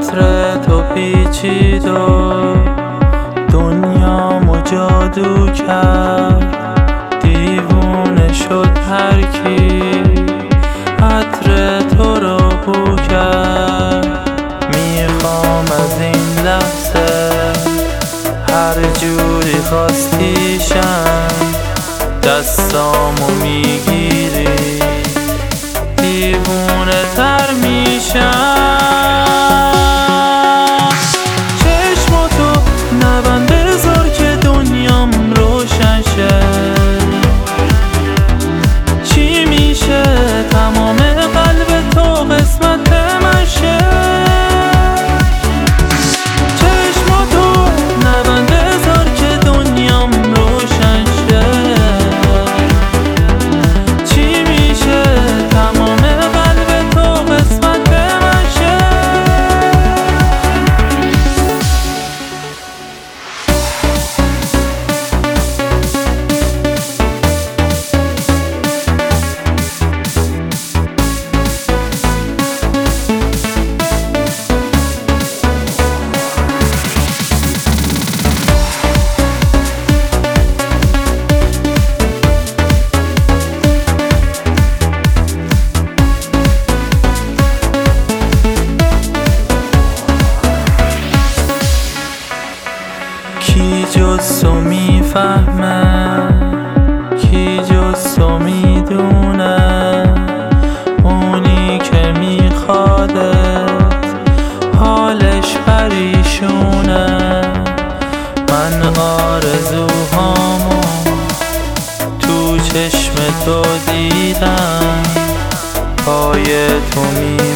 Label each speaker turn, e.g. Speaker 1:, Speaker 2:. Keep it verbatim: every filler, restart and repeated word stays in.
Speaker 1: عطر تو پیچید و دنیامو جادو کرد، دیوونه شد هر کی عطر تو رو بو کرد. میخوام از این لحظه هر جوری خواستیشم دستامو میگیری، دیوونه تر میشم. چشماتو نبند بذار که دنیام روشن شه، چی میشه تمام قلب تو قسمت من شه. چشماتو نبند بذار که دنیام روشن شه، چی میشه تمام قلب تو قسمت من شه. کی جز تو میفهمه، کی جز تو میدونه، اونی که میخوادت حالش پریشونه. من آرزوهامو تو چشم تو دیدم، پای تو می